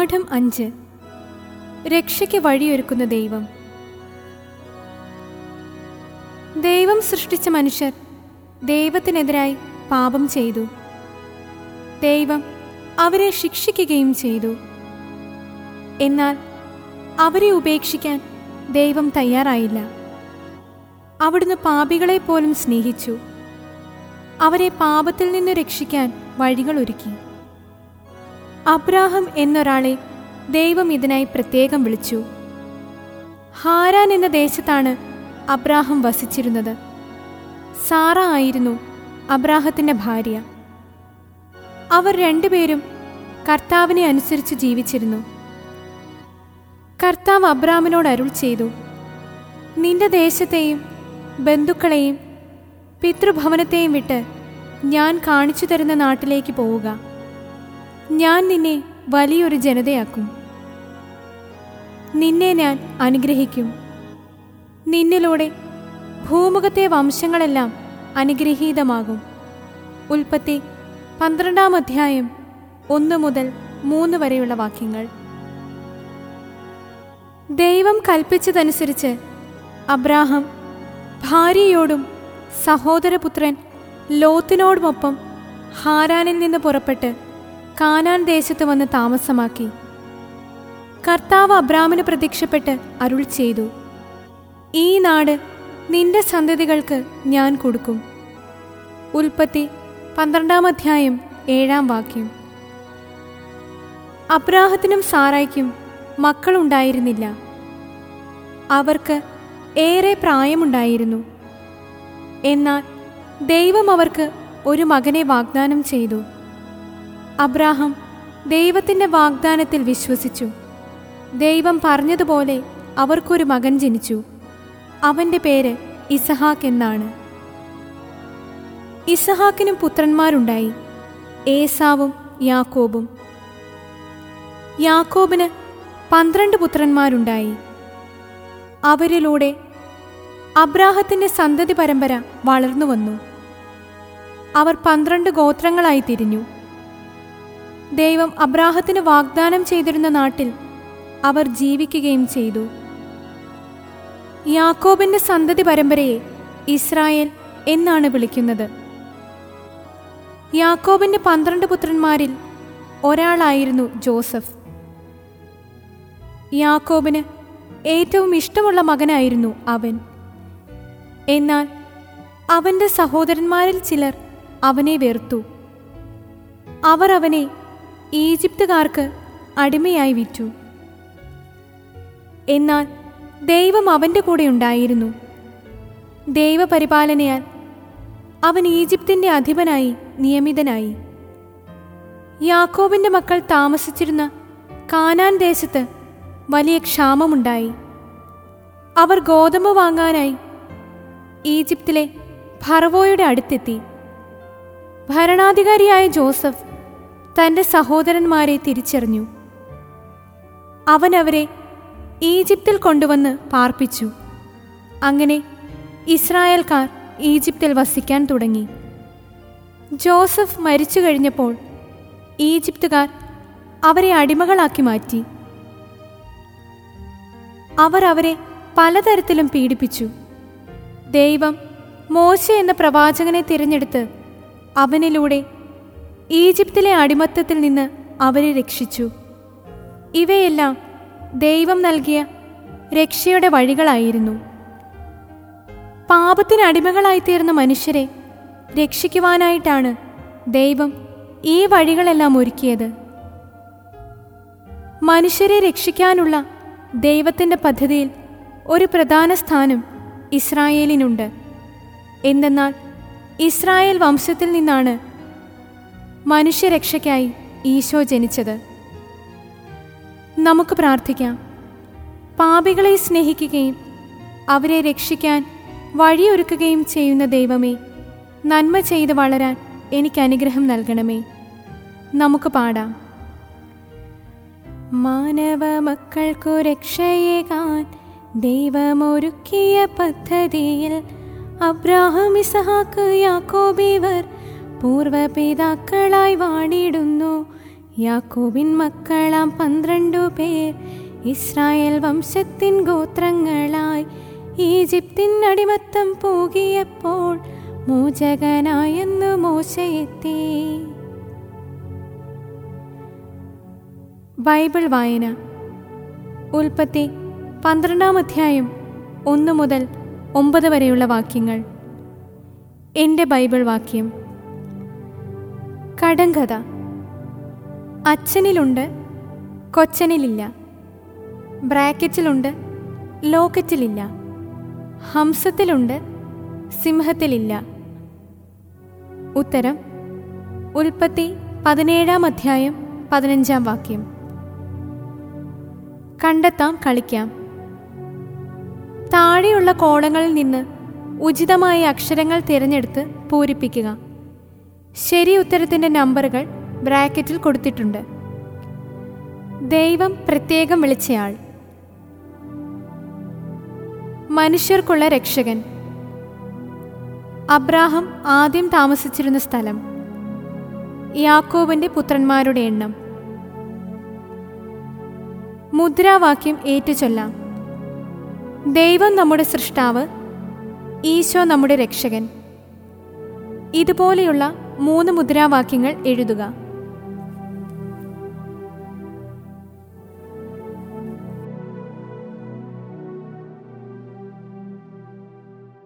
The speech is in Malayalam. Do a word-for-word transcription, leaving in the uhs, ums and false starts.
പാഠം അഞ്ച്. രക്ഷയ്ക്ക് വഴിയൊരുക്കുന്ന ദൈവം. ദൈവം സൃഷ്ടിച്ച മനുഷ്യർ ദൈവത്തിനെതിരായി പാപം ചെയ്തു. ദൈവം അവരെ ശിക്ഷിക്കുകയും ചെയ്തു. എന്നാൽ അവരെ ഉപേക്ഷിക്കാൻ ദൈവം തയ്യാറായില്ല. അവിടുന്ന് പാപികളെ പോലും സ്നേഹിച്ചു. അവരെ പാപത്തിൽ നിന്ന് രക്ഷിക്കാൻ വഴികളൊരുക്കി. അബ്രാഹം എന്നൊരാളെ ദൈവം ഇതിനായി പ്രത്യേകം വിളിച്ചു. ഹാരാൻ എന്ന ദേശത്താണ് അബ്രാഹം വസിച്ചിരുന്നത്. സാറ ആയിരുന്നു അബ്രാഹത്തിന്റെ ഭാര്യ. അവർ രണ്ടുപേരും കർത്താവിനെ അനുസരിച്ച് ജീവിച്ചിരുന്നു. കർത്താവ് അബ്രാമിനോട് അരുൾ ചെയ്തു, നിന്റെ ദേശത്തെയും ബന്ധുക്കളെയും പിതൃഭവനത്തെയും വിട്ട് ഞാൻ കാണിച്ചു തരുന്ന നാട്ടിലേക്ക് പോവുക. ഞാൻ നിന്നെ വലിയൊരു ജനതയാക്കും. നിന്നെ ഞാൻ അനുഗ്രഹിക്കും. നിന്നിലൂടെ ഭൂമുഖത്തെ വംശങ്ങളെല്ലാം അനുഗ്രഹീതമാകും. ഉൽപ്പത്തി പന്ത്രണ്ടാം അധ്യായം ഒന്ന് മുതൽ മൂന്ന് വരെയുള്ള വാക്യങ്ങൾ. ദൈവം കൽപ്പിച്ചതനുസരിച്ച് അബ്രാഹാം ഭാര്യയോടും സഹോദരപുത്രൻ ലോത്തിനോടുമൊപ്പം ഹാരാനിൽ നിന്ന് പുറപ്പെട്ട് കാനാൻ ദേശത്ത് വന്ന് താമസമാക്കി. കർത്താവ് അബ്രാമിന് പ്രത്യക്ഷപ്പെട്ട് അരുൾ ചെയ്തു, ഈ നാട് നിന്റെ സന്തതികൾക്ക് ഞാൻ കൊടുക്കും. ഉൽപ്പത്തി പന്ത്രണ്ടാം അധ്യായം ഏഴാം വാക്യം. അബ്രാഹത്തിനും സാറായ്ക്കും മക്കളുണ്ടായിരുന്നില്ല. അവർക്ക് ഏറെ പ്രായമുണ്ടായിരുന്നു. എന്നാൽ ദൈവം അവർക്ക് ഒരു മകനെ വാഗ്ദാനം ചെയ്തു. അബ്രാഹാം ദൈവത്തിൻ്റെ വാഗ്ദാനത്തിൽ വിശ്വസിച്ചു. ദൈവം പറഞ്ഞതുപോലെ അവർക്കൊരു മകൻ ജനിച്ചു. അവൻ്റെ പേര് ഇസഹാക്ക് എന്നാണ്. ഇസഹാക്കിനും പുത്രന്മാരുണ്ടായി, ഏസാവും യാക്കോബും. യാക്കോബിന് പന്ത്രണ്ട് പുത്രന്മാരുണ്ടായി. അവരിലൂടെ അബ്രാഹത്തിൻ്റെ സന്തതി പരമ്പര വളർന്നു വന്നു. അവർ പന്ത്രണ്ട് ഗോത്രങ്ങളായി തിരിഞ്ഞു. ദൈവം അബ്രാഹത്തിന് വാഗ്ദാനം ചെയ്തിരുന്ന നാട്ടിൽ അവർ ജീവിക്കുകയും ചെയ്തു. യാക്കോബിന്റെ സന്തതി പരമ്പരയെ ഇസ്രായേൽ എന്നാണ് വിളിക്കുന്നത്. യാക്കോബിന്റെ പന്ത്രണ്ട് പുത്രന്മാരിൽ ഒരാളായിരുന്നു ജോസഫ്. യാക്കോബിന് ഏറ്റവും ഇഷ്ടമുള്ള മകനായിരുന്നു അവൻ. എന്നാൽ അവന്റെ സഹോദരന്മാരിൽ ചിലർ അവനെ വെറുത്തു. അവർ അവനെ ഈജിപ്തുകാർക്ക് അടിമയായി വിറ്റു. എന്നാൽ ദൈവം അവൻ്റെ കൂടെ ഉണ്ടായിരുന്നു. ദൈവപരിപാലനയാൽ അവൻ ഈജിപ്തിൻ്റെ അധിപനായി നിയമിതനായി. യാക്കോബിൻ്റെ മക്കൾ താമസിച്ചിരുന്ന കാനാൻ ദേശത്ത് വലിയ ക്ഷാമമുണ്ടായി. അവർ ഗോതമ്പ് വാങ്ങാനായി ഈജിപ്തിലെ ഫറവോയുടെ അടുത്തെത്തി. ഭരണാധികാരിയായ ജോസഫ് തൻ്റെ സഹോദരന്മാരെ തിരിച്ചറിഞ്ഞു. അവൻ അവരെ ഈജിപ്തിൽ കൊണ്ടുവന്ന് പാർപ്പിച്ചു. അങ്ങനെ ഇസ്രായേൽക്കാർ ഈജിപ്തിൽ വസിക്കാൻ തുടങ്ങി. ജോസഫ് മരിച്ചു കഴിഞ്ഞപ്പോൾ ഈജിപ്തുകാർ അവരെ അടിമകളാക്കി മാറ്റി. അവർ അവരെ പലതരത്തിലും പീഡിപ്പിച്ചു. ദൈവം മോശെ എന്ന പ്രവാചകനെ തിരഞ്ഞെടുത്ത് അവനിലൂടെ ഈജിപ്തിലെ അടിമത്തത്തിൽ നിന്ന് അവരെ രക്ഷിച്ചു. ഇവയെല്ലാം ദൈവം നൽകിയ രക്ഷയുടെ വഴികളായിരുന്നു. പാപത്തിന് അടിമകളായിത്തീർന്ന മനുഷ്യരെ രക്ഷിക്കുവാനായിട്ടാണ് ദൈവം ഈ വഴികളെല്ലാം ഒരുക്കിയത്. മനുഷ്യരെ രക്ഷിക്കാനുള്ള ദൈവത്തിൻ്റെ പദ്ധതിയിൽ ഒരു പ്രധാന സ്ഥാനം ഇസ്രായേലിനുണ്ട്. എന്തെന്നാൽ ഇസ്രായേൽ വംശത്തിൽ നിന്നാണ് മനുഷ്യരക്ഷയ്ക്കായി ഈശോ ജനിച്ചത്. നമുക്ക് പ്രാർത്ഥിക്കാം. പാപികളെ സ്നേഹിക്കുകയും അവരെ രക്ഷിക്കാൻ വഴിയൊരുക്കുകയും ചെയ്യുന്ന ദൈവമേ, നന്മ ചെയ്ത് വളരാൻ എനിക്ക് അനുഗ്രഹം നൽകണമേ. നമുക്ക് പാടാം. മാനവ മക്കൾക്കു രക്ഷയേകാൻ ദൈവമൊരുക്കിയ പദ്ധതിയിൽ അബ്രാഹാം, ഇസഹാക്ക്, യാക്കോബ് ഇവർ പൂർവപിതാക്കളായി വാണിടുന്നു. യാക്കോബിൻ മക്കളാം പന്ത്രണ്ടു പേർ ഇസ്രായേൽ വംശത്തിൻ ഗോത്രങ്ങളായി ഈജിപ്തിൻ അടിമത്തം പോകിയപ്പോൾ മോചകനായെന്നു മോശയെത്തി. ബൈബിൾ വായന. ഉൽപ്പത്തി പന്ത്രണ്ടാം അധ്യായം ഒന്ന് മുതൽ ഒമ്പത് വരെയുള്ള വാക്യങ്ങൾ. എൻ്റെ ബൈബിൾ വാക്യം. കടങ്കഥ. അച്ഛനിലുണ്ട്, കൊച്ചനിലില്ല. ബ്രാക്കറ്റിലുണ്ട്, ലോക്കറ്റിലില്ല. ഹംസത്തിലുണ്ട്, സിംഹത്തിലില്ല. ഉത്തരം ഉൽപ്പത്തി പതിനേഴാം അധ്യായം പതിനഞ്ചാം വാക്യം. കണ്ടെത്താം, കളിക്കാം. താഴെയുള്ള കോളങ്ങളിൽ നിന്ന് ഉചിതമായ അക്ഷരങ്ങൾ തിരഞ്ഞെടുത്ത് പൂരിപ്പിക്കുക. ശരി ഉത്തരത്തിൻ്റെ നമ്പറുകൾ ബ്രാക്കറ്റിൽ കൊടുത്തിട്ടുണ്ട്. ദൈവം പ്രത്യേകം വിളിച്ചയാൾ. മനുഷ്യർക്കുള്ള രക്ഷകൻ. അബ്രാഹാം ആദ്യം താമസിച്ചിരുന്ന സ്ഥലം. യാക്കോബിന്റെ പുത്രന്മാരുടെ എണ്ണം. മുദ്രാവാക്യം ഏറ്റുചൊല്ലാം. ദൈവം നമ്മുടെ സൃഷ്ടാവ്, ഈശോ നമ്മുടെ രക്ഷകൻ. ഇതുപോലെയുള്ള മൂന്ന് മുദ്രാവാക്യങ്ങൾ എഴുതുക.